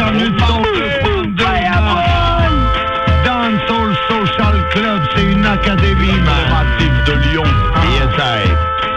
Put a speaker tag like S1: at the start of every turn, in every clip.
S1: bienvenue dans le point de Dancehall Social Club, c'est une académie massive de Lyon. Yes, I.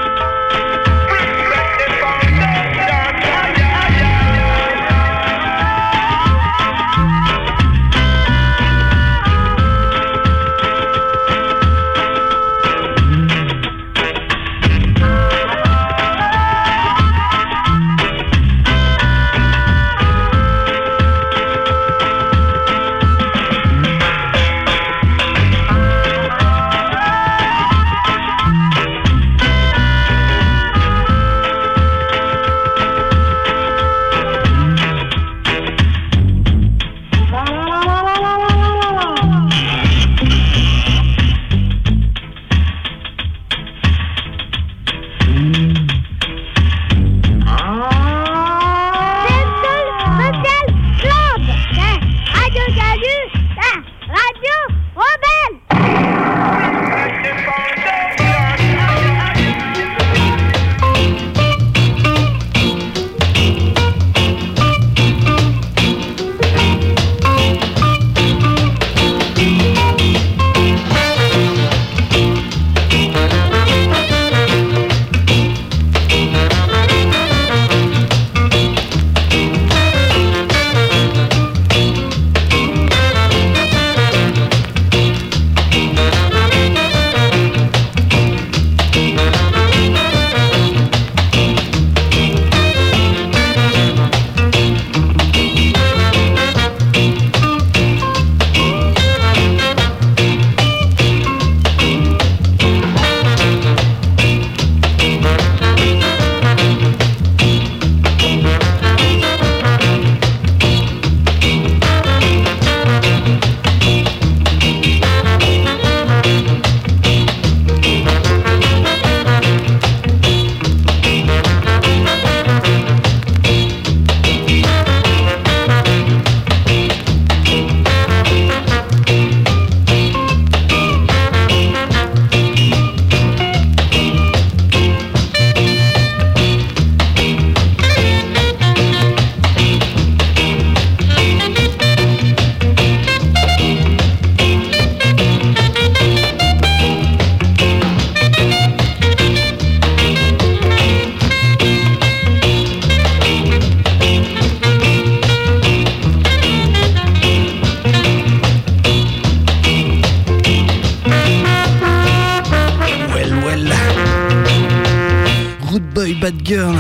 S2: Bad Girl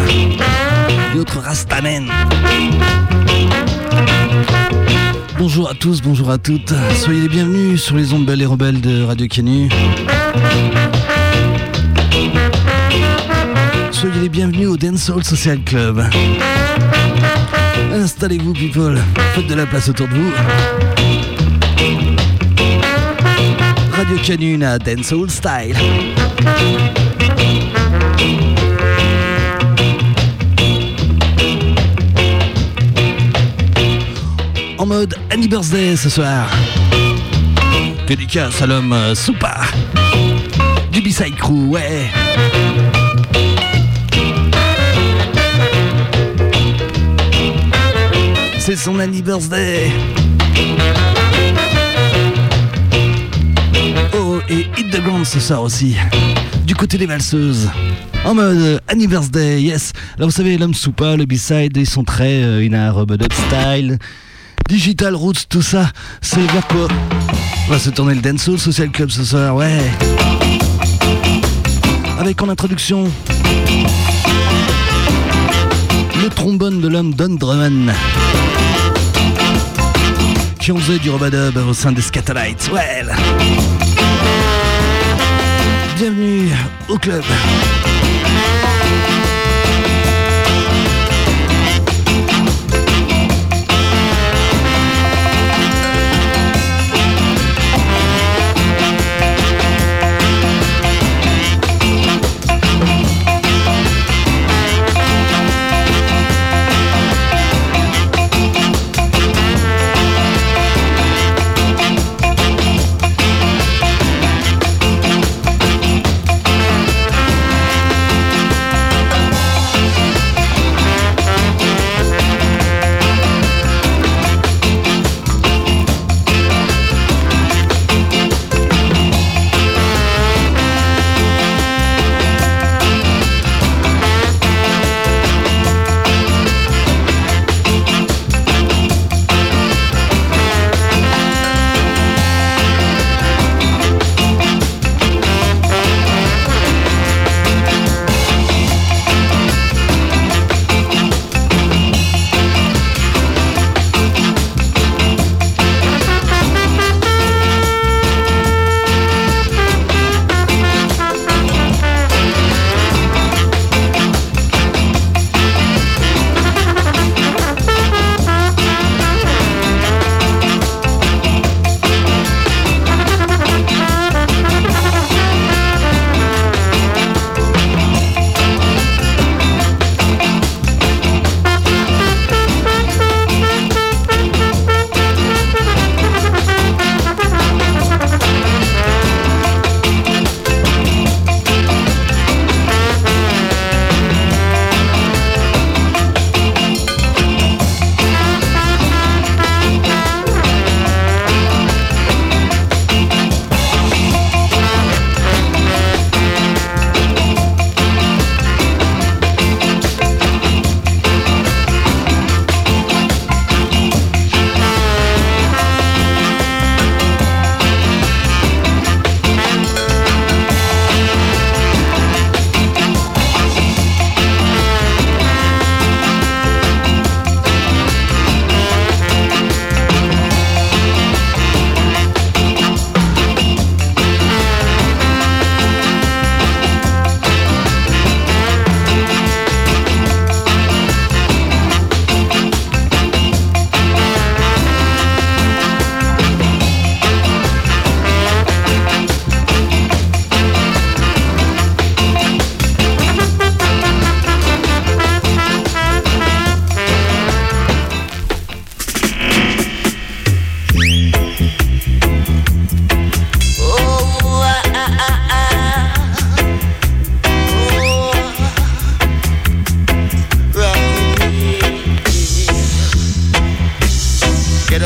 S2: et autres Rastamen. Bonjour à tous, bonjour à toutes. Soyez les bienvenus sur les ondes belles et rebelles de Radio Canu. Soyez les bienvenus au Dancehall Social Club. Installez-vous, people. Faites de la place autour de vous. Radio Canu à Dancehall Style. En mode Happy Birthday ce soir. Dédicace à l'homme Soupa du B-Side Crew, ouais. C'est son Happy Birthday. Oh, et Hit the Ground ce soir aussi, du côté des valseuses. En mode Happy Birthday, yes. Là vous savez, l'homme Soupa, le B-Side, ils sont très inard, dub style, Digital Roots, tout ça, c'est vers quoi on va se tourner le Dancehall Social Club ce soir, ouais. Avec en introduction le trombone de l'homme Don Drummond, qui en faisait du rubadub au sein des Scatolites, ouais. Bienvenue au club.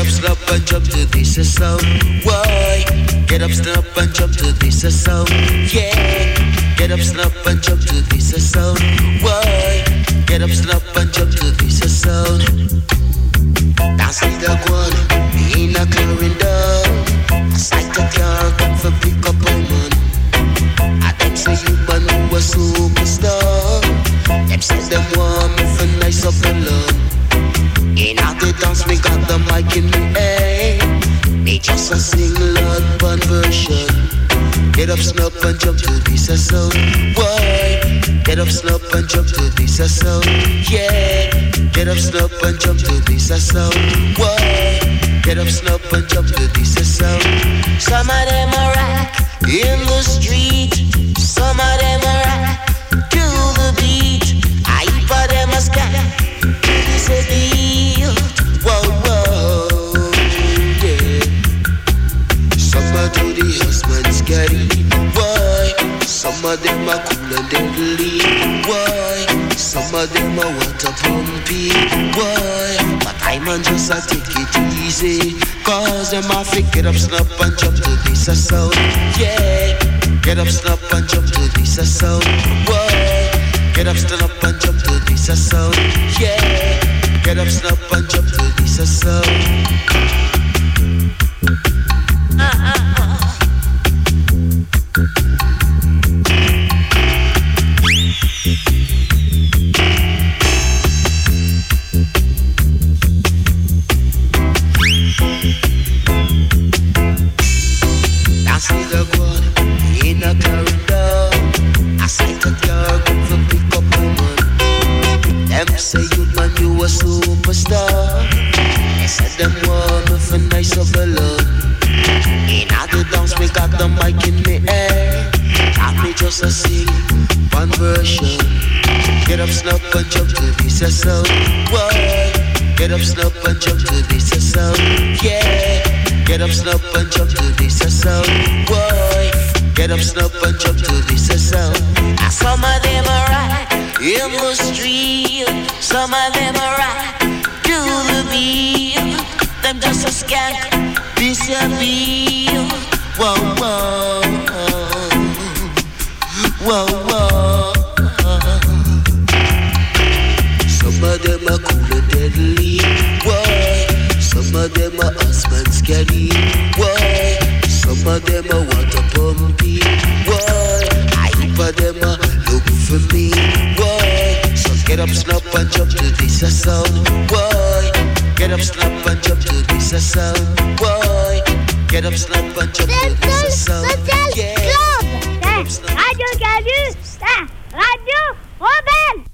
S3: up, snap and jump to this sound. Why? Get up, snap and jump to this sound. Yeah. Get up, snap and jump to this sound. Why? Get up, snap and jump to this sound. Dance with the one in a clearing down. A sight of car come for pick up a man. I them say you man who a superstar. Them say them want me for nice up alone. In all the dance me got the mic in me air. Me just a sing Lord one version. Get up, snap and jump to this sound. Why? Get up, snap and jump to this sound. Yeah. Get up, snap and jump to this sound. Why? Get up, snap and jump to this sound. Some of them are rock in the street. Some of them are rock to the beat. I for them a sky. It's a deal. Whoa, whoa, yeah. Some are do the husband scary. Why? Some of them are cool and deadly. Why? Some of them are water pumpy. Why? But I man just a take it easy. Cause them a fi get up, snap and jump to this sound. Yeah. Get up, snap and jump to this sound. Why? Get up, stand up and jump to this sound. Yeah. Get up, snap and jump to this sound. Dance with the quad in a corridor. I sight a car come for pick up a man. Them say you man you a superstar. They said them want me for nice of alone. In all the dance me got the mic in me air. Got me just a sing one version. Get up, snap and jump to this sound. Why? Get up, snap and jump to this sound. Yeah. Get up, snap and jump to this sound. Why? Get up, snap and jump to this sound. Some of them are right in the street. Some of them are right to the beat. Them just a skank, disappear. Whoa, whoa, whoa, whoa. Some of them are cool and deadly. Why? Some of them are husband scary. Why? Some of them are water pumpy. Why? I for them are look for me. Why? So get up, snap and jump to this sound. Why? Get up, snap and jump to this sound. Why? Get up, snap and jump to this sound. Yeah.
S4: Radio Galus, Radio Rebelle.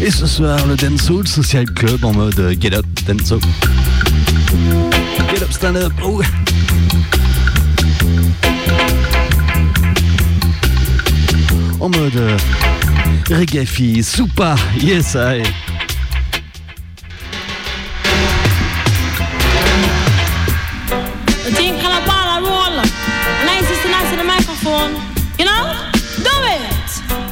S2: Et ce soir, le Dancehall Social Club en mode Get Up, Dancehall. Get Up, Stand Up, oh. En mode reggae fille, Soupa, yes I.
S5: The team can up all a roll, and I insist on answer the microphone. You know, do it.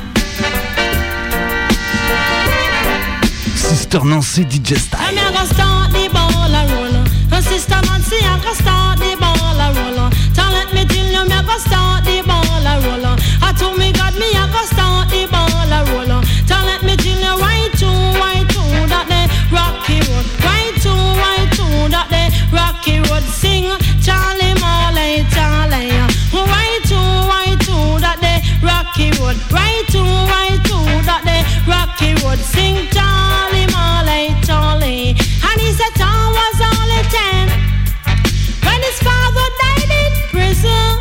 S2: Sister Nancy DJ Style.
S5: I'm gonna start the ball a roll. Her sister Nancy, I'm gonna start the ball a roll. Don't let me tell you, I'm gonna start the ball a roll. I told me God, me I'm gonna start the ball a roll. Don't let me tell you, right to that they rocky road, right to that they rocky road. Sing Charlie Marley, Charlie. Right to that they rocky road, right to that they rocky road. Sing Charlie Marley, Charlie. And he said Tom was only 10 when his father died in prison.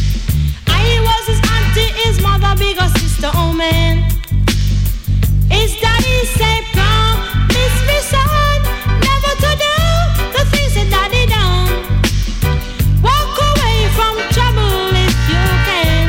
S5: I was his auntie, his mother, bigger sister, oh man. His daddy said, promise me son, never to do the things that daddy done. Walk away from trouble if you can.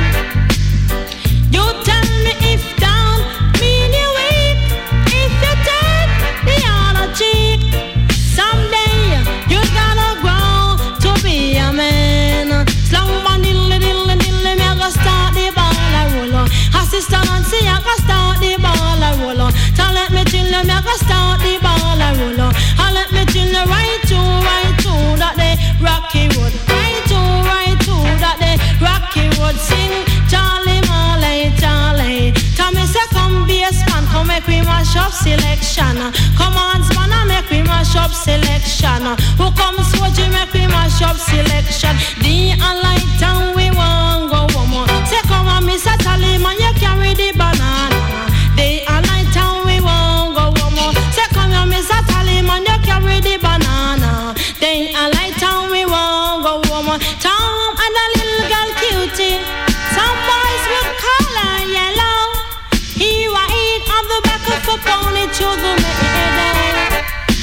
S5: You tell me if down mean you weak, if you turn the other cheek. Someday you gotta grow to be a man. Slumber diddly diddly diddly, me I go start the ball a roll. Her sister Nancy, I go start the ball a roll. Don't let me tell you, me I go start the ball a roll. And let me tell you, right to that they rocky road, right to that they rocky road. Sing Charlie Marley, Charlie. Tell me say come bass man, come make we mash up selection. Come on, man, I make we mash up selection. Who comes watch you make we mash up selection? The light and we won't go one more. Say come on, Miss Tally man, you carry the banana. The light and we won't go one more. Say come on, Miss Tally man, you carry the banana. The light and we won't go one more. Tom and a little girl cutie. Some boys will call her yellow. He will eat on the back of a pony to the middle.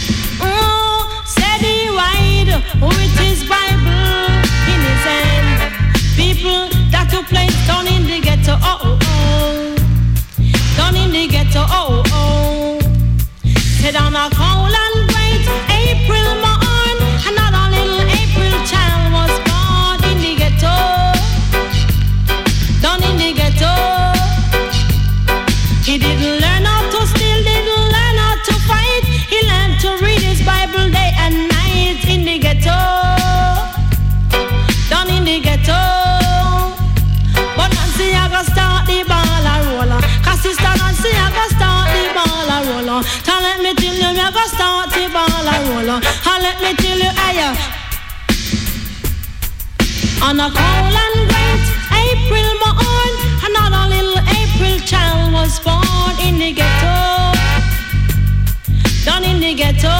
S5: Oh, said he ride with his Bible in his hand. People that to play down in the ghetto, oh oh, down in the ghetto, oh oh. Said on a cold and bright April morn, another little April child was born in the ghetto, down in the ghetto. He didn't learn how to steal, didn't learn how to fight. He learned to read his Bible day and night in the ghetto, down in the ghetto. But Nancy, I go start the ball a roller. Cause sister Nancy, I go start the ball a roller. Don't let me tell you, I go start the ball a roller. And let me tell you, on a cold and bright April morn, another little April child was born in the ghetto, down in the ghetto.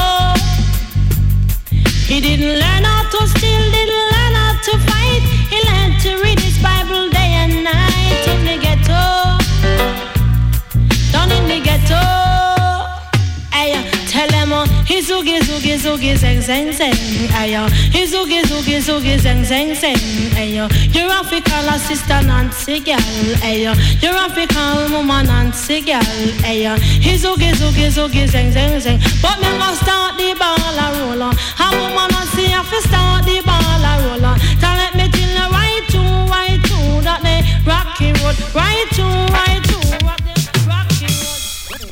S5: He didn't learn how to steal, didn't learn how to fight. He learned to read his Bible day and night in the ghetto, down in the ghetto. Aye, tell him he's oogie zoogie zoogie zeng zeng zeng. Aye, he's oogie zoogie zoogie zeng zeng zeng. Aye, you're African sister Nancy girl. Aye, you're African woman Nancy girl. Aye, he's oogie zoogie zoogie zeng zeng zeng. But me go start the ball a roller. A woman Nancy have to start the ball a roller. Don't let me tell you, right to that they rocky road, right to rock the rocky road.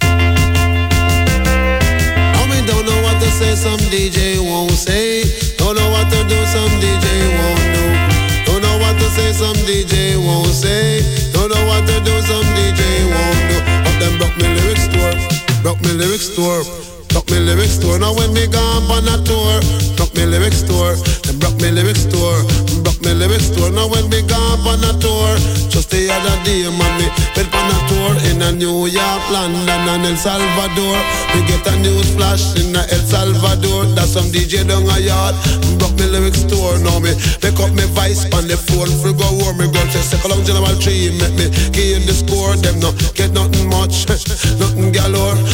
S6: Don't know what to say, some DJ won't say. Don't know what to do, some DJ won't do. Don't know what to say, some DJ won't say. Don't know what to do, some DJ won't do. But them broke me lyrics store, broke me lyrics store, broke me lyrics store. Now when me gone on a tour, broke me lyrics store, them broke me lyrics store, broke me lyrics store. Now when me gone on a tour, just the other day, man, me went on a tour in a New York, London and El Salvador. Me get a news flash in a El Salvador. That's some DJ down a yard, broke me lyrics store. Now me pick up me vice on the phone, for go war. Me girl say second long General 3, make me give the score. Them no get nothing much, nothing galore.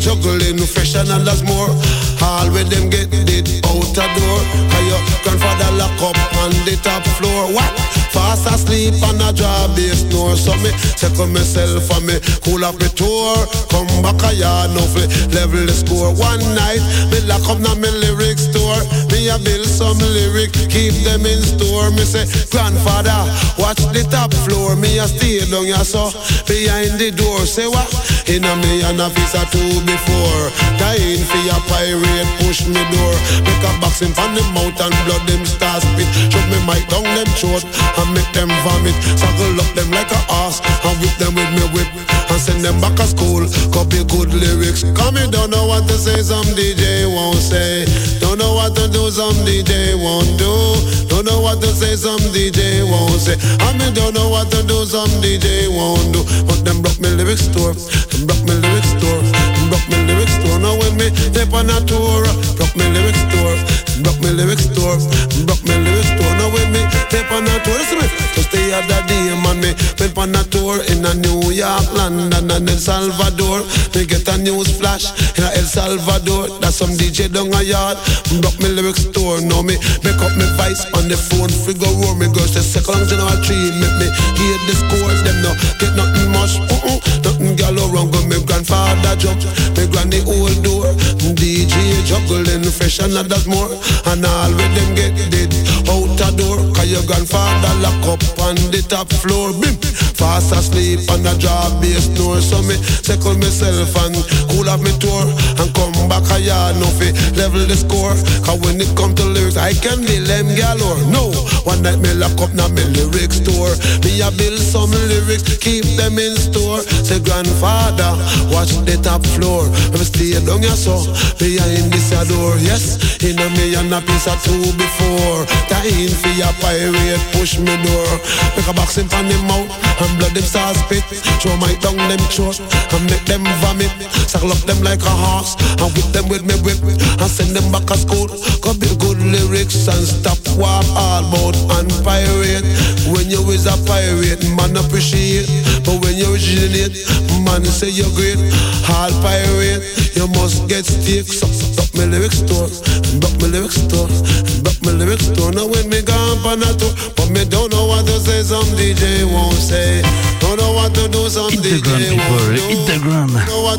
S6: juggling fresh and others more. All with them get it out the door. Cause your grandfather lock up on the top floor. What? Fast asleep on a job base snore. So me second myself and me cool up me tour. Come back a yard now for level the score. One night me lock up na me lyric store. Me a build some lyric, keep them in store. Me say grandfather, watch the top floor. Me a stay down ya so behind the door. Say what? In a me and a piece or two before. Dying for your pirate push me door. Make a boxing from the mouth and blood them start spit. Shove me mic down them throat and make them vomit. Suckle up them like a ass and whip them with me whip and send them back to school. Copy good lyrics. Come in, don't know what to say, some DJ won't say. Don't know what to do, some DJ won't do. Don't know what to say, some DJ won't say. I mean, don't know what to do, some DJ won't do. But them broke me lyrics store. Them broke me lyrics store. Them broke me lyrics store. Now when me step on a tour, broke me lyrics store. Broke me lyrics store. Broke me lyrics store. Now when me step on a tour, listen me. Just the other day, man, me went on a tour in a New York, London and El Salvador. Me get a news flash in a El Salvador. That's some DJ down a yard. Broke me lyrics store. Now me make up me voice on the phone. Figure roar me girls say second general tree. Make me hear the scores. Them no get nothing much. Nothing gal around. Go me grandfather jump. Me granny old door. DJ juggling fresh and others more. And all with them get dead out the door. Cause your grandfather lock up on the top floor. Bim. Fast asleep on a job base door. So me second myself and cool off me tour. And come back a yard no fi level the score. Cause when it come to lyrics I can be them galore. No, one night me lock up na me lyric store. Me a build some lyrics, keep them in store. Say grandfather, watch the top floor. Me stay down ya so behind this door. Yes, in a me and a piece or two before. Dying for your pirate push me door. Make a box in from the mouth and blood them start spit. Throw my tongue them throat and make them vomit. Suckle up them like a horse and whip them with me whip and send them back to school. Go build good lyrics and stop what all about and pirate. When you is a pirate, man appreciate. But when you originate, man say you're great. All pirate, you must get stakes. Up my lyrics store, up my lyrics store, up my lyrics store. Now when me gone on a tour, but me don't know what to say, some DJ won't say. Don't know what to do, some DJ won't do.
S2: Hit the ground.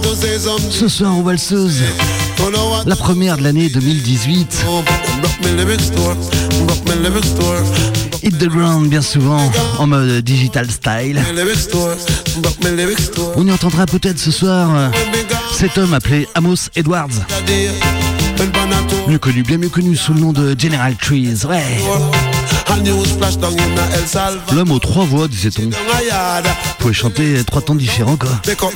S2: Ce soir en valseuse, la première de l'année 2018. Hit the ground bien souvent en mode digital style. On y entendra peut-être ce soir cet homme appelé Amos Edwards, bien mieux connu sous le nom de General Trees. Ouais. L'homme aux trois voix, disait-on. Vous pouvez chanter trois tons différents, quoi.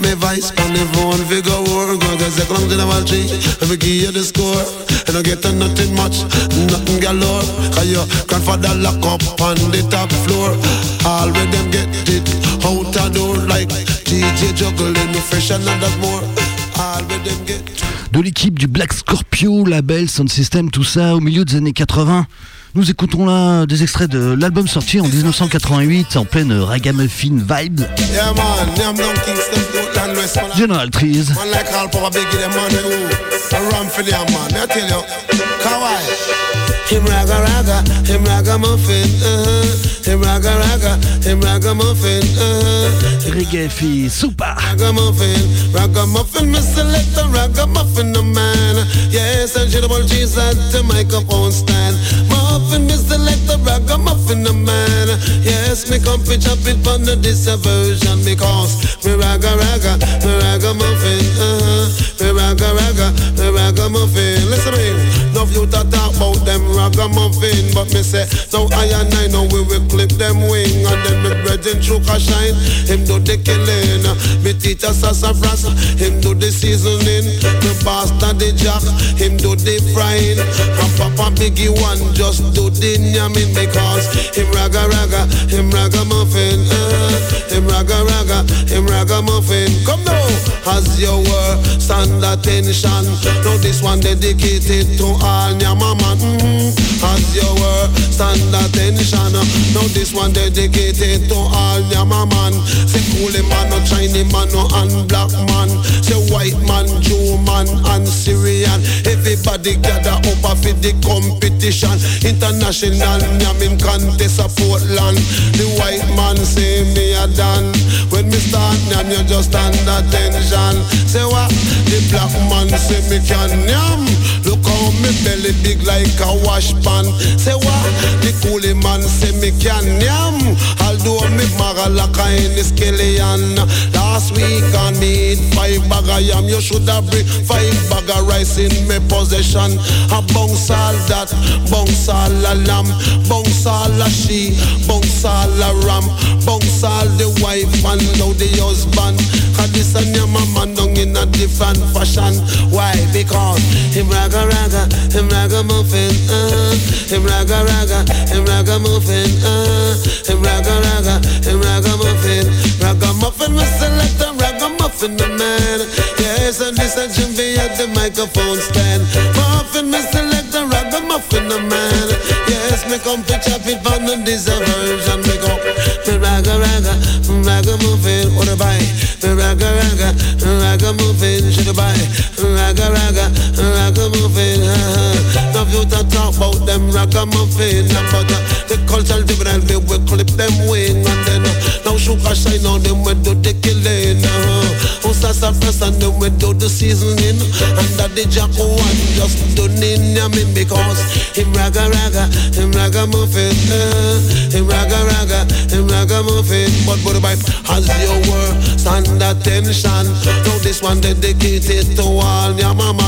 S2: De l'équipe du Black Scorpio, label, sound system, tout ça, au milieu des années 80. Nous écoutons là des extraits de l'album sorti en 1988 en pleine ragamuffin vibe. General Trees.
S6: Him ragamuffin, him ragamuffin,
S2: Reggae fille, super.
S6: Ragamuffin, me select a ragamuffin, a man. Yes, and General Trees at the microphone stand. Muffin, me select a ragamuffin, a man. Yes, me come pitch up it on the version because me ragamuffin, me ragamuffin. Listen to me, no you talk about them ragamuffin, but me say no I and I know we will clip them wing and then me bread and sugar shine. Him do the killing, me teach us sassafras. Him do the seasoning, the bastard the jack. Him do the frying, and Papa Biggie one just do the yamming because him ragamuffin, him ragamuffin. Come now, as you were stand attention. Now this one dedicated to all Nyamaman. As you were stand attention. Now this one dedicated to all Nyamaman. Say coolie man, no Chinese man, no and black man. Say white man, Jew man. Everybody gather up for the competition. International Nyamin contest of Portland. The white man say me a done. When me start Nyam, you just under tension. Say what? The black man say me can Nyam. Look how me belly big like a wash pan. Say what? The coolie man say me can Nyam. Although me maralaka in the skeleton. Last week I made 5 bag of yam. You should have bring 5 bag of rice in me possession. A bounce all that, bounce all a lamb, bounce all a she, bounce all a ram, bounce all the wife and now the husband. Cause this and your mama down in a different fashion. Why? Because him raga raga, him ragamuffin, him raga raga, him ragamuffin, him raga raga, him ragamuffin, ragamuffin, we select a ragamuffin, the man. Yes, and this a Jimmy at the microphone stand. Muffin, me select a ragamuffin, the man. Yes, me come to chop it on this version. Me go, me raga raga, ragamuffin, what a buy. Me raga raga, ragamuffin, should I buy. Raga raga, ragamuffin. Now you talk about them ragamuffin, but the cultural difference we will clip them wing and then now sugar shine on them we do the killing. Usasa first and then we do the seasoning, and that the Jacko one just done in Yamin because him raga raga, him ragamuffin, him raga raga, him ragamuffin. But by as your word stand attention. Now this one dedicated to all your mama.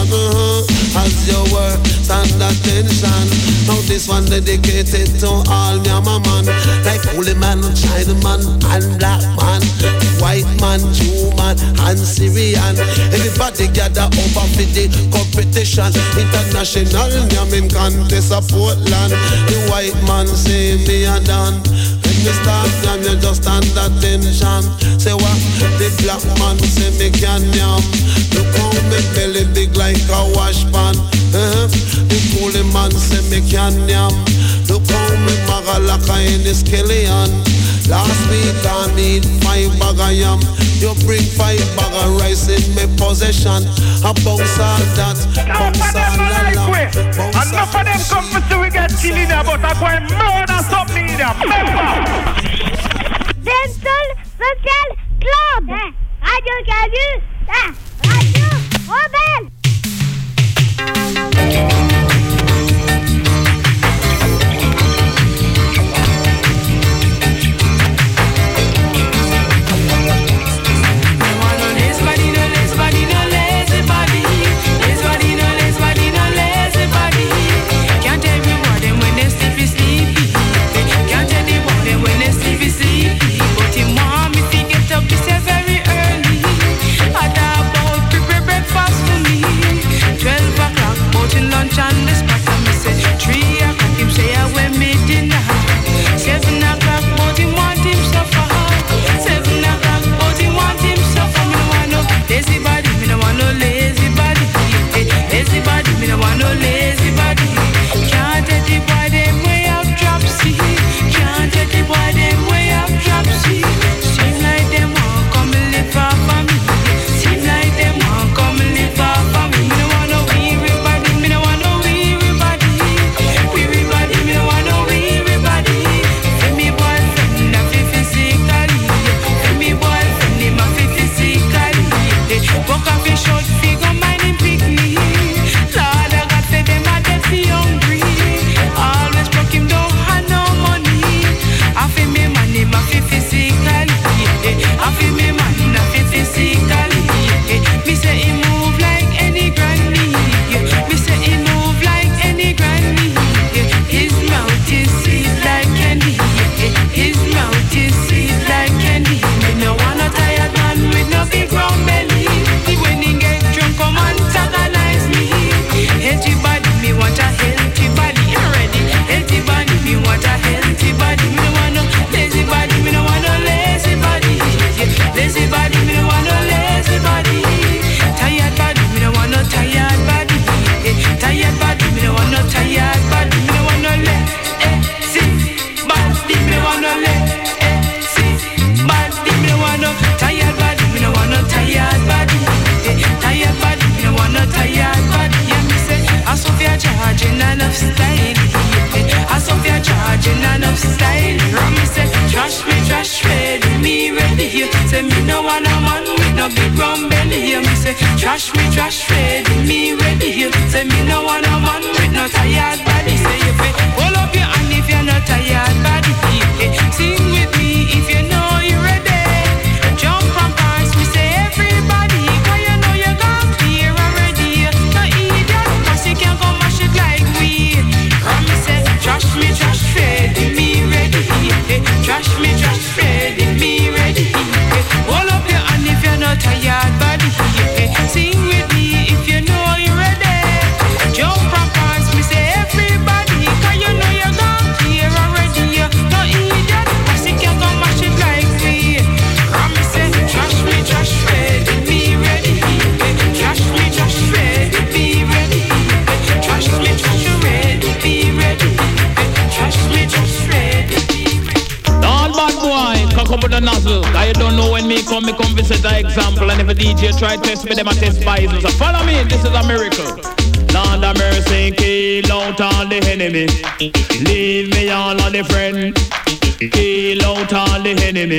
S6: As your word stand attention. Now this one dedicated to all your mama. Like holy man, China man, and black man, white man, Jew man, and Syrian. Everybody gather over for the competition. International Nyamin contest of Portland. The white man say me a done. When me start Nyam, you just stand attention. Say what? The black man say me can Nyam. Look how me belly big like a wash pan. The coolie man say me can Nyam. Look how me magalaka in the skeleton. Last week I made 5 bag of yam. You bring 5 bag of rice in my possession. I bounce all that, bounce all that lamb.
S1: Enough of them come to see we get killed in there, but I go and murder something in there.
S4: Dental Social Club. Radio Calu. Radio Rebelle.
S5: But him want me to get up this very early. I ground belly here. Me say, trash ready, me ready here. Say me no want a man with no tired body. Say if it hold up your hand if you're not tired body. Sing with me if you know you're ready. Jump and dance, we say everybody. Cause you know you got clear already. No idiot, cause you can't come mash it like we. And me say, trash ready, me ready. Trash ready, me ready. Hold up your hand if you're not tired body. Sing with me if you know you're ready. Jump and dance, we say everybody. Cause you know you got clear already. No idiot, cause you can't come mash it like we. And me say, trash ready, me ready. Trash ready, me ready. Trash ready, me ready. Trash ready, me ready.
S7: All bad boy, cock up with the nozzle. I don't know when me come visit an example. And if a DJ try test me, them a test poison. So follow me, this is a miracle. Lord of mercy, kill out all the enemy. Leave me all of the friend. Kill out all the enemy.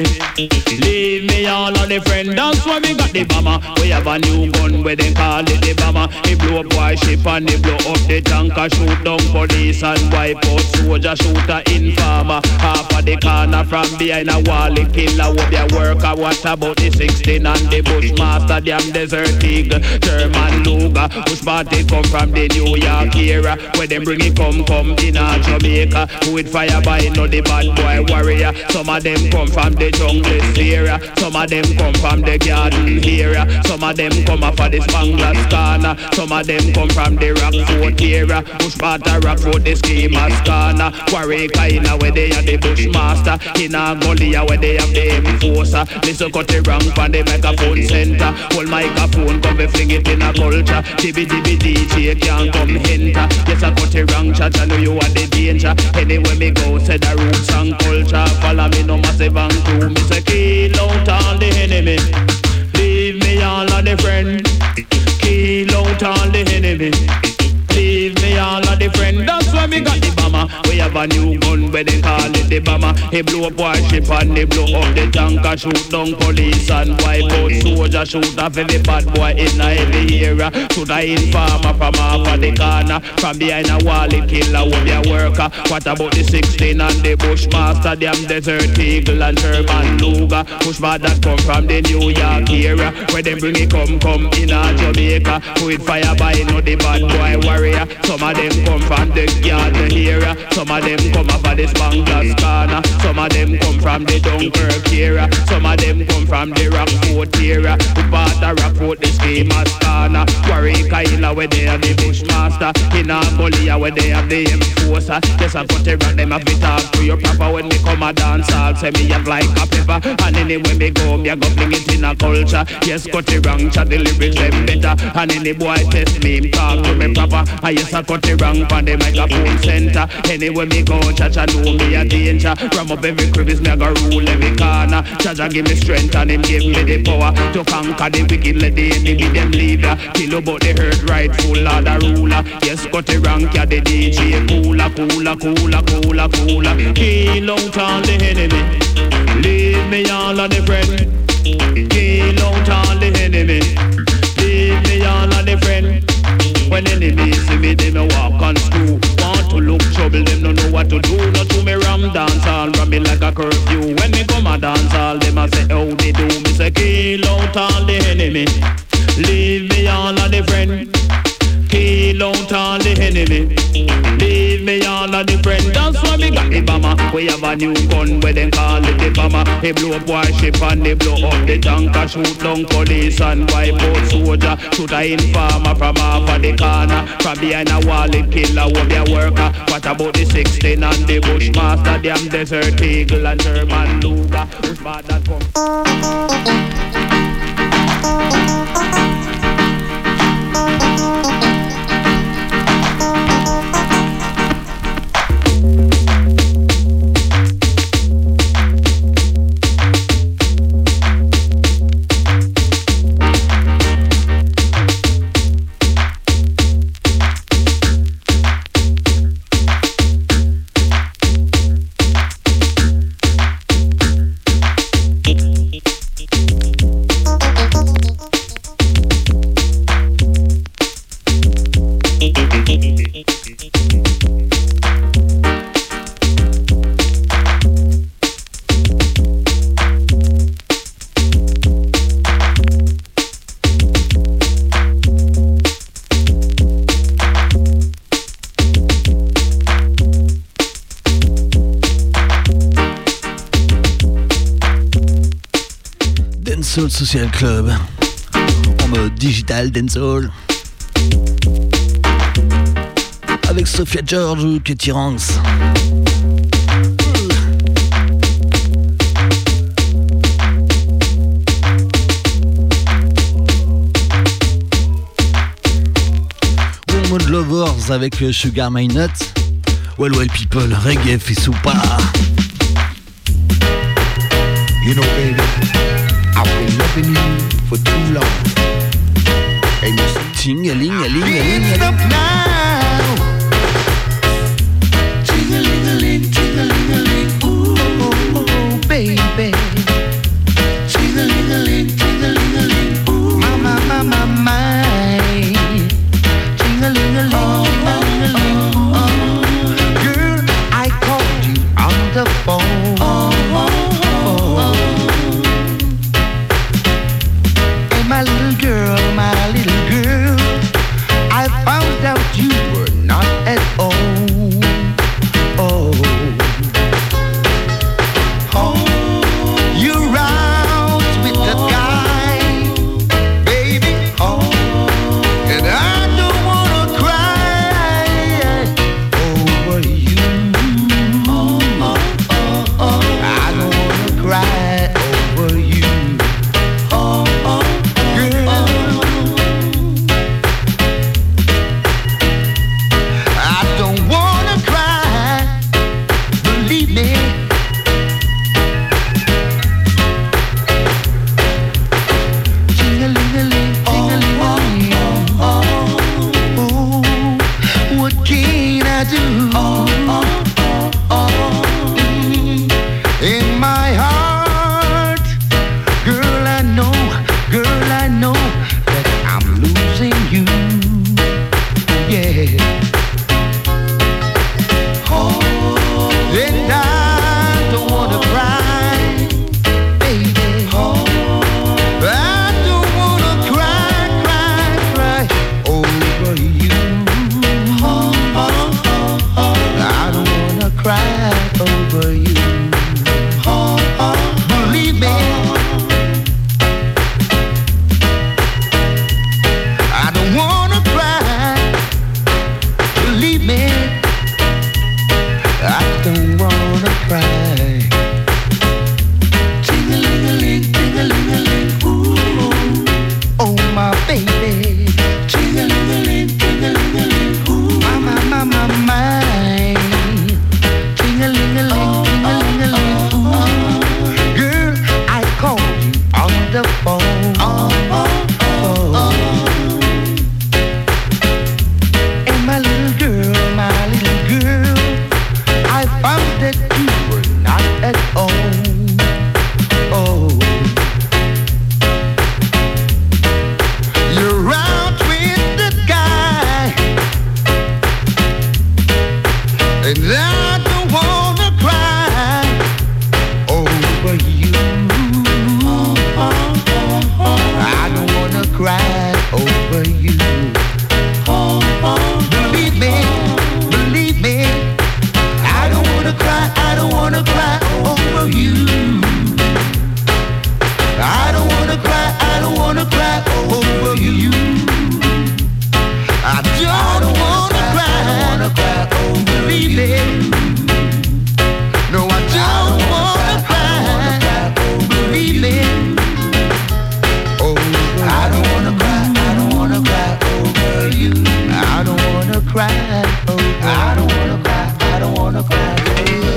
S7: Leave me all of the friend. That's why we got the bomber. We have a new gun where they call it the bomber. They blow up boy ship and they blow up the tanker. Shoot down police and wipe out soldier. Shoot a informer. Half of the corner from behind a wall. The killer will be a worker. What about the 16 and the Bushmaster? Damn Desert Eagle, German Luger. Bush party come from the New York era. Where them bring it come in a Jamaica. Who it fire by no the bad boy warrior. Some of them come from the jungle area. Some of them come from the garden area. Some of them come off of the Spangler's corner. Some of them come from the Rockford area. Bushmaster Rockford the schemer's corner. Warrior Kaina where they have the Bushmaster. In a gully where they have the enforcer. Listen cut the rank from the megaphone center. Hold microphone come and fling it in a culture. Dibby DJ can't come enter. Yes I cut the rank chat I know you are the danger. Anywhere me go say the roots and culture. Follow me no massive and crew. Me say kill out all the enemy. Leave me all of the friend. Kill out all the enemy. Leave me all of the friend. That's why we got the bomber. We have a new gun where they call it the bomber. He blow up warship and they blow up the tanker. Shoot down police and wipe out soldier. Shoot off every bad boy in a heavy area. Shoot a informer from off of the corner. From behind a wall the killer will be a worker. What about the 16 and the Bushmaster? Damn Desert Eagle and German Luger. Bushmaster that come from the New York area. Where them bring it come in a Jamaica. Who it fire by no the bad boy warrior. Some of them come from the garden area. Some of them come up at the Spangler's corner. Some of them come from the Dunkirk area. Some of them come from the Rockford area. We part of Rockford the schemer's corner. Warrior Kaila where they have the Bushmaster. In a gully where they have the enforcer. Yes I cut around them have to talk to your proper. When me come a dance I'll say me have like a pepper. And anywhere me go me a go fling it in a culture. Yes cut around chat the lyrics them better. And any boy test me him talk to me proper. I yes I cut the wrong from the microphone center. Anywhere me go, Chacha know me a danger. Ram up every crevice, me a go rule every corner. Chacha give me strength and him give me the power to conquer the wicked, let the enemy them leave ya. Kill about the hurt, rightful Lord the ruler. Yes, cut the rank, ya the DJ cooler. Kill out all the enemy. Leave me all of the friend. Kill out all the enemy. Leave me all of the friend. When enemies see me, they me walk on screw. Want to look trouble, them don't know what to do. Not to me ram dance all, ram me like a curfew. When me come a dance all, them a say how they do. Me say kill out all the enemy. Leave me all of the friend. Kill out all the enemy. Leave me all of the friend. That's why we got the bomber. We have a new gun where they call it the bomber. They blow up warship and they blow up the tanker. Shoot down police and wipe out soldier. Shoot a informer from off of the corner. From behind a wall the killer will be a worker. What about the 16 and the Bushmaster? Damn Desert Eagle and German Luger. Who's bad that come?
S2: Dancehall Social Club en mode digital dancehall avec Sophia George ou Katie Ranks. Mode Lovers avec Sugar My Nut. Well people, reggae fait soupa.
S8: You know, baby, I've been loving you for too long. And you see,
S2: ting-a-ling-a-ling-a-ling-a-ling.
S8: stop now. Ting-a-ling-a-ling, ting-a-ling-a-ling, ooh, baby. Ting-a-ling-a-ling, ting-a-ling-a-ling, ooh, my. Ting-a-ling-a-ling, girl, I called you on the phone. And my little girl, I found out you were not at home. Oh, you're out with the guy, baby. And I don't wanna cry over you. I don't wanna cry over you. In my heart, girl, I know that I'm losing you. Yeah. And I don't wanna cry, baby. I don't wanna cry over you. I don't wanna cry over you. Believe me, I don't wanna cry. Believe me, I don't wanna cry. Ting-a-ling-a-ling, ting-a-ling-a-ling, ooh, oh my baby. Ting-a-ling-a-ling, ting-a-ling-a-ling, ooh, my. Ting-a-ling-a-ling, ting-a-ling-a-ling, ooh, girl, I called you on the phone. And my little girl, I found that you were not at home. Oh, you're out with the guy, and I don't wanna cry over you. I don't wanna cry over you. Believe me, I don't wanna cry over you. I don't wanna cry over you. I don't wanna cry over you. No, I don't wanna cry. Believe me. Oh, I don't wanna cry over you. I don't wanna cry over you. I don't wanna cry over you.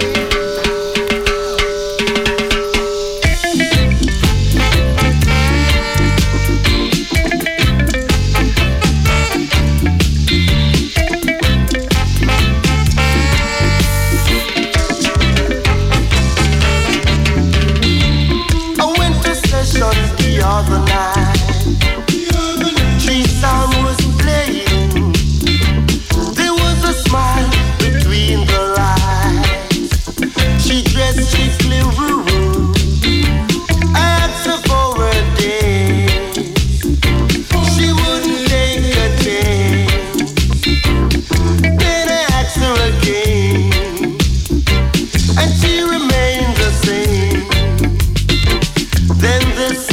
S9: The other night, G-Sound was playing. There was a smile between the lines. She dressed chickly rude. I asked her for a date. She wouldn't take a chance. Then I asked her again, and she remained the same. Then this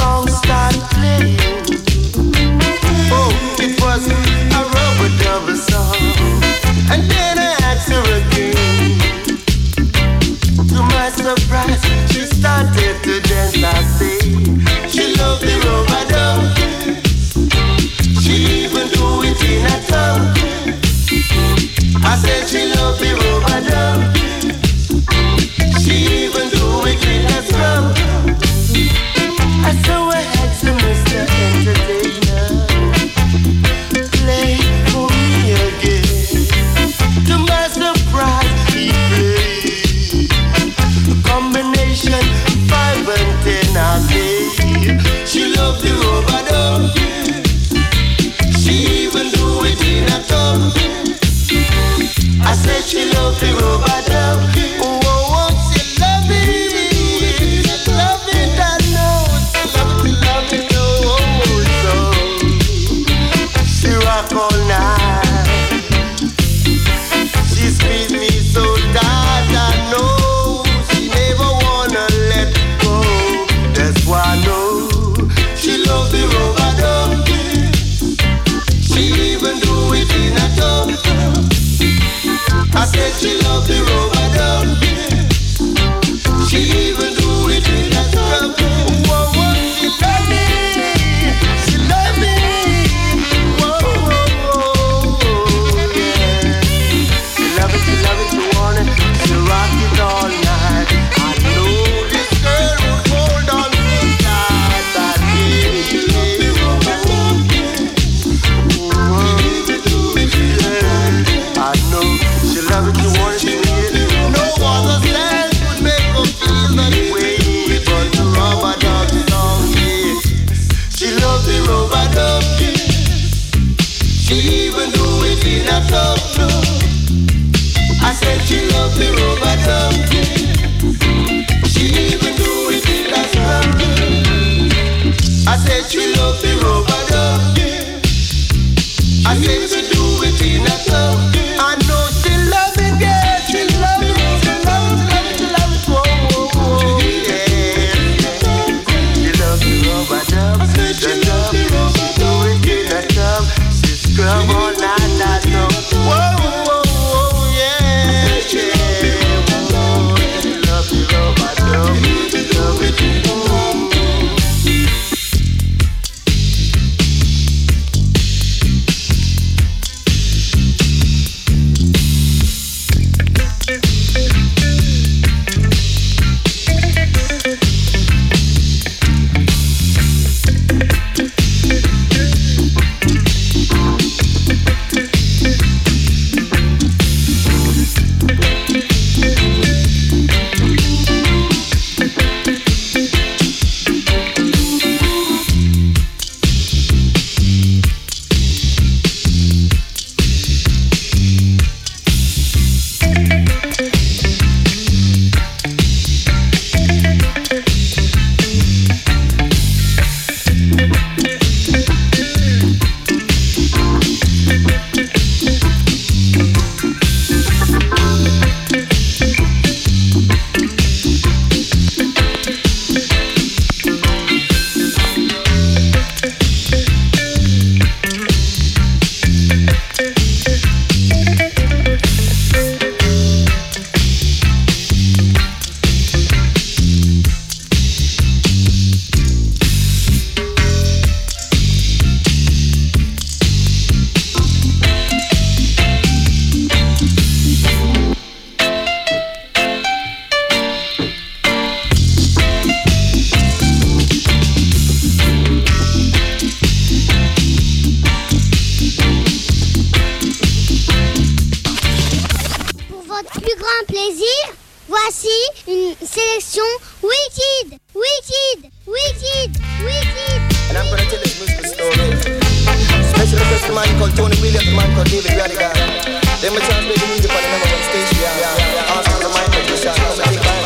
S4: plaisir, voici une sélection Wicked, Wicked, Wicked, Wicked.
S10: And I'm gonna tell this musical story. Special request to man called Tony Williams, the man called David Radigan. Then my chance play the music on the number one station. Also the mic position, I'm a big band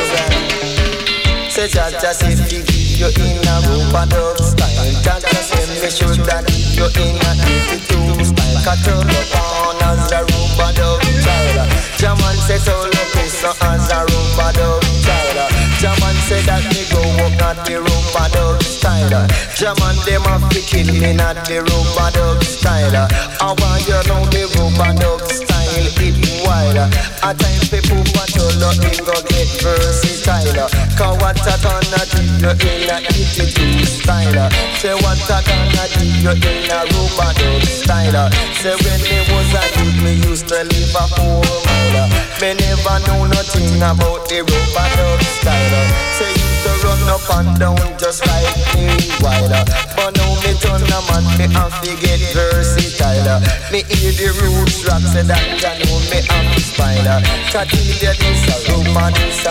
S10: program. Say Jaja say you in a Rupa Dub style. Jaja say me should that you in a 82 style. Control upon as a Rupa Dub child. Jaman say so look so as a Rupa Dub child. Jaman say that me go walk not the Rupa Dub style. Jaman them a fi kill me not the Rupa Dub style. I want you know the Rupa Dub style it wild. A time people want to look in go get versatile. Cause what I gonna do you in a 82 style. Say what I gonna do you in a Rupa Dub style. Say when me was a youth me used to live a 4 mile. Me never know nothing about the Rupa Dub style. Say used to run up and down just like me wild. But now me turn a man me have to get versatile. Me hear the roots rock say that I know me have to style. Cause this a Rupa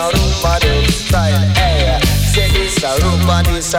S10: Dub style. Hey, say this a Rupa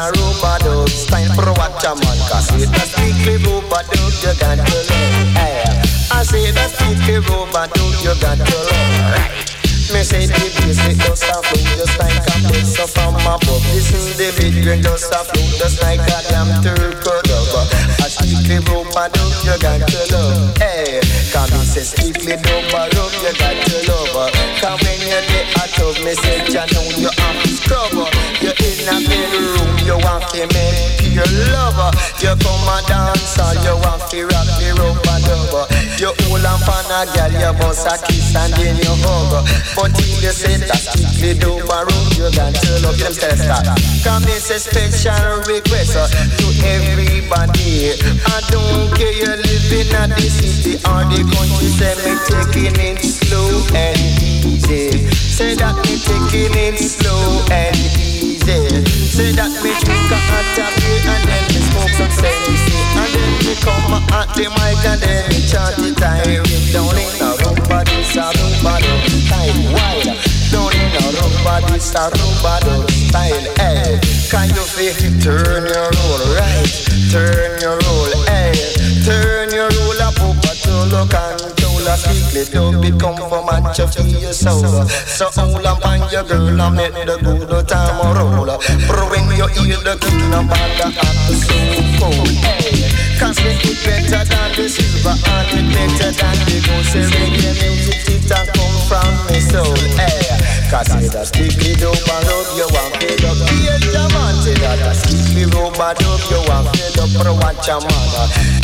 S10: Dub style. For what a man cause it a strictly Rupa Dub you got to love. Hey, I say that strictly Rupa Dub you got to love. Right. Me say the bass it just a flow just like a bass so from above. Listen the beat when just a flow just like a damn turtle dove. A strictly Rupa Dub you got to love. Hey, cause me say strictly Rupa Dub you got to love. Cause when you get a tub me say you know you have to scrub. You in a bedroom you want to make pure love. You come a dance you want to rock the Rupa Dub. You hold on pan a girl you bust a kiss and then you hug. But if you say that strictly Rupa Dub you got to love them tell start. Come this a special request to everybody. I don't care you live in the city or the country. Say me taking it slow and easy. Say that me taking it slow and easy. Say that me drink a hot beer and then me smoke some Sensi. And then me come at the mic and then me chant it tiring. Down in a Rupa Dub style. Wild. Down in a Rupa Dub style. Hey, can you feel? Turn your roll right. Turn your roll. Hey, turn your roll up to look and strictly Dub it come from match for your soul. So hold up on your girl and make the good time roll. But when you hear the kick no matter at the so cold. Hey, cause it better than the silver and it better than the gold. Say reggae music it a come from me soul. Hey, cause it a strictly Rupa Dub you want fed up. Hear the man say that a strictly Rupa Dub you want fed up. For watch a man.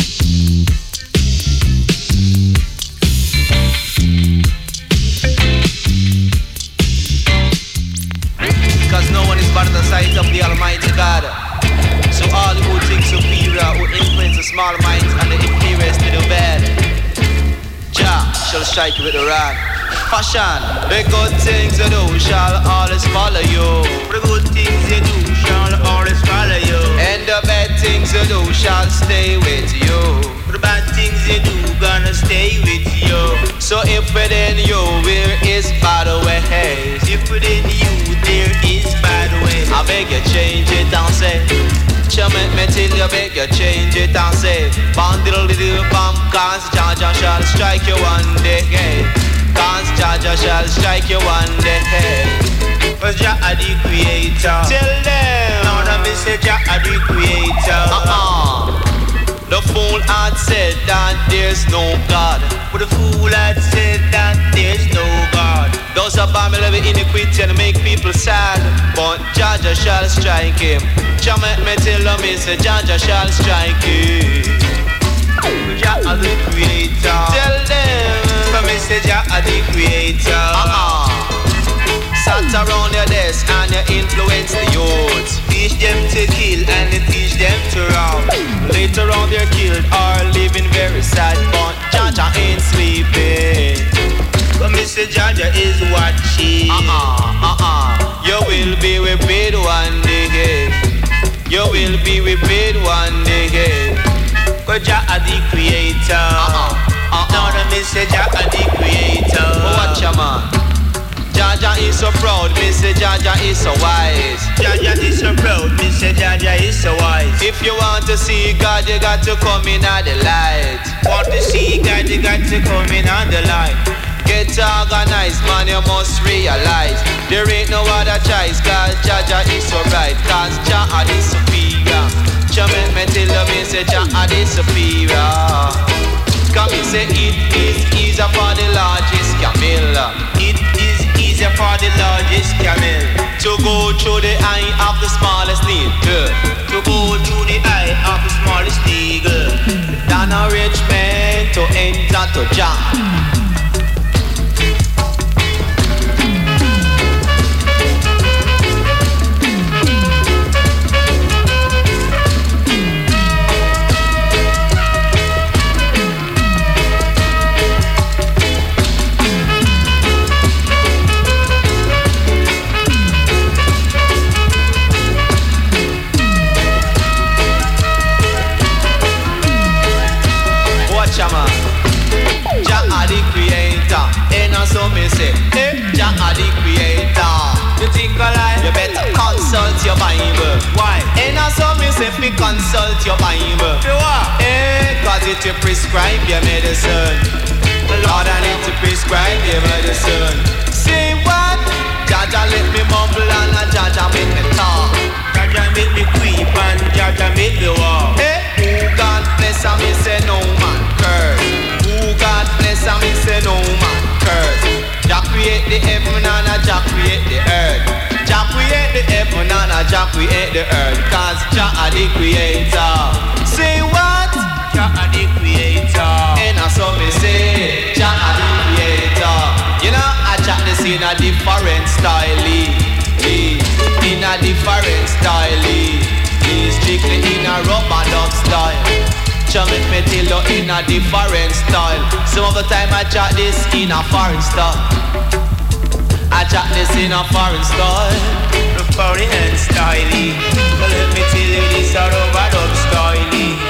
S11: Because no one is but the sight of the Almighty God. So all who think superior, who influence the small minds and the inferiors to do bad, Jah shall strike you with the rod. Fashion, the good things you do shall always follow you. The good things you do shall always follow you. And the bad things you do shall stay with you. The bad things you do gonna stay with you. So if within you there is bad ways, if within you there is bad ways, I beg you change it and say, make me till you beg you change it and say, bandle little bam, cause Jaja shall strike you one day. Cause Jaja shall strike you one day. Cause Jah are the creator. Tell them now that me say Jah are the creator. The fool had said that there's no God, but the fool had said that there's no God. Those are Babylon iniquity and make people sad, but Jaja shall strike him. Jah make me tell them me say Jaja shall strike him. Jah are the creator. Tell them for me say Jah are the creator. Sat around your desk and you influence the youths. Teach them to kill and you teach them to rob. Later on they're killed or living very sad, but Jaja ain't sleeping. But Mr. Jaja is watching. You will be repaid one day. You will be repaid one day. Cause Jah are the creator. Now the Mr. Jah are the creator. Watch ya man. Jaja is so proud, me say Jaja is so wise.
S12: Jaja is so proud, me say Jaja is so wise.
S11: If you want to see God, you got to come in at the light.
S12: Want to see God, you got to come in at the light.
S11: Get organized, man, you must realize there ain't no other choice, cause Jaja is so right. Cause Jaja is superior. Jah make me tell you, me say Jaja is superior. Cause me say it is easier for the largest camel.
S12: It is easier for the largest camel
S11: to go through the eye of the smallest needle.
S12: To go through the eye of the smallest needle
S11: than a rich man to enter to Jah. So me say, hey, Jah the creator. You think I lie? You better consult your Bible.
S12: Why?
S11: And so me say, fi consult your Bible.
S12: For what?
S11: Hey, cause it will prescribe your medicine. The Lord I need to prescribe your medicine. Say what? Jaja let me mumble and Jaja make me talk.
S12: Jaja make me creep and Jaja make me walk.
S11: Hey, who God bless and me say no man curse. Who God bless and me say no man curse. Jah create the heaven and Jah create the earth. Jah create the heaven and Jah create the earth. Cause Jah the creator. Say what?
S12: Jah the creator.
S11: And so me say Jah the creator. You know I chat this in a different style. In a different style. Strictly in a rubber dub style. Jah make me tell you in a different style. Some of the time I chat this in a foreign style. I chat this in a foreign style.
S12: The foreign style. So let me tell you this a rubber dub style.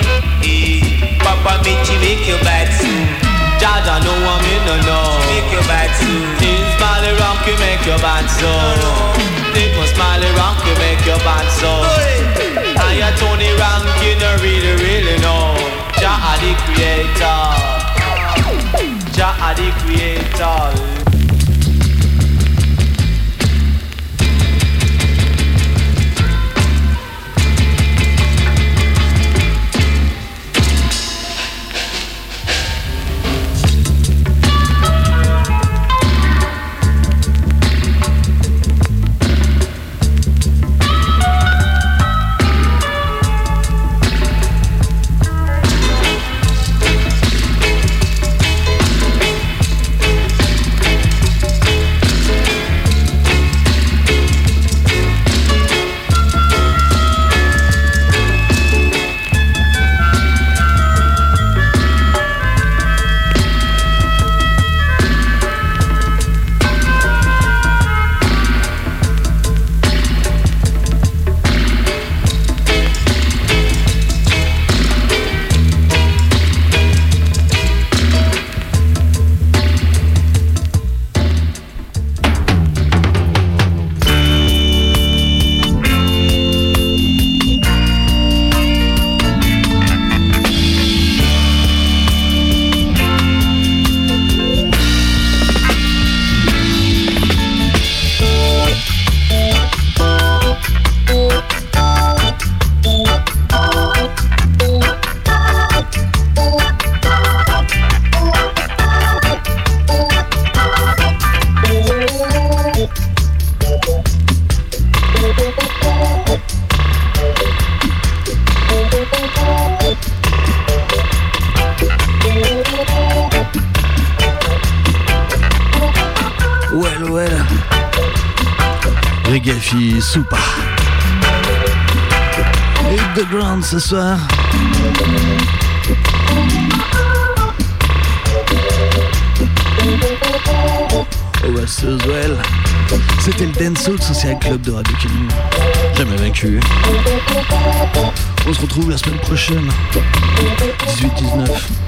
S12: Papa Mitchie make you bad soon.
S11: Jaja know what me no know.
S12: Make you bad soon.
S11: In Smiley Rock you make your bad soon. It was Smiley Rock you make your bad soul. I a Tony Rankin you really know. Jah the creator. Jah the creator.
S2: Reggae Super. Et The Ground ce soir. West Well. C'était le Dancehall Social Club de Radio King. Jamais vaincu. On se retrouve la semaine prochaine. 18-19.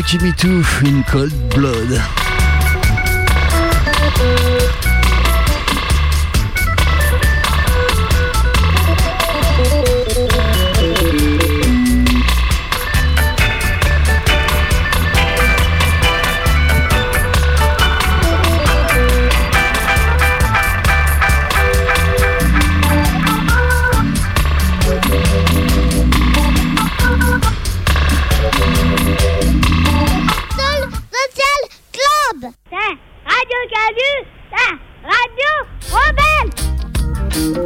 S2: Jimmy Too in Cold Blood.
S4: Radio Canu, la radio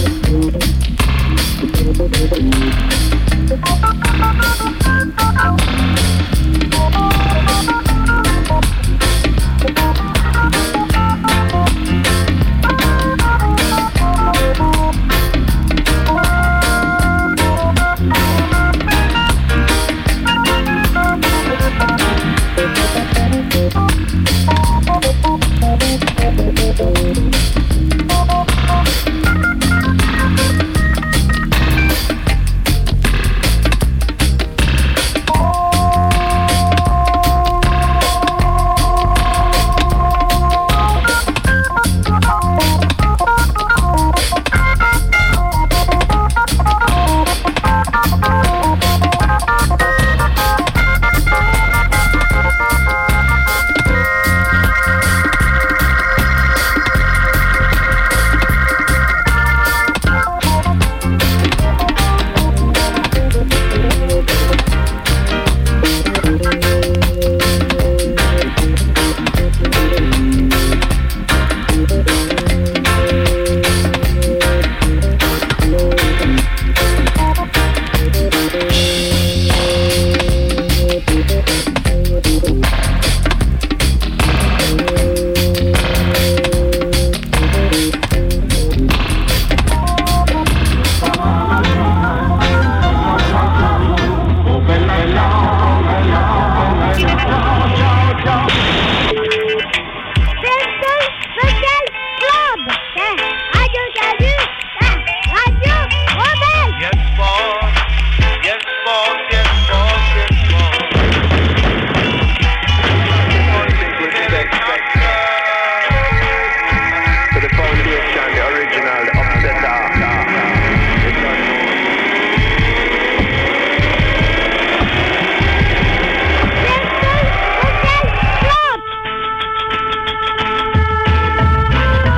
S4: rebelle.